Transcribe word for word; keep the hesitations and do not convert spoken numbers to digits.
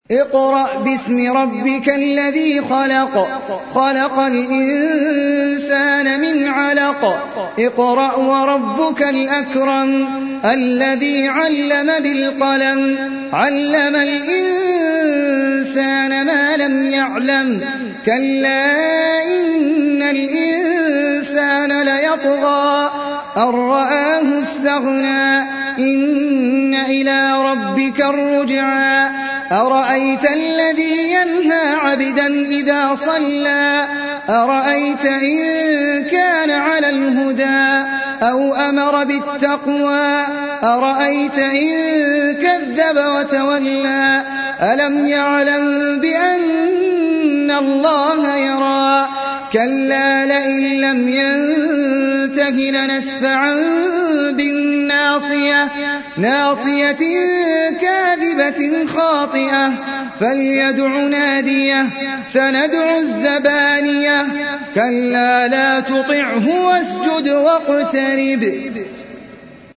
اقرأ باسم ربك الذي خلق خلق الإنسان من علق اقرأ وربك الأكرم الذي علم بالقلم علم الإنسان ما لم يعلم كلا إن الإنسان ليطغى أن رآه استغنى إن إلى ربك الرجعى أرأيت الذي ينهى عبدا إذا صلى أرأيت إن كان على الهدى أو أمر بالتقوى أرأيت إن كذب وتولى ألم يعلم بأن الله يرى كلا لئن لم ينته لنسفعا بالناصية ناصية كاذبة خاطئة فليدع ناديه سندع الزبانية كلا لا تطعه واسجد واقترب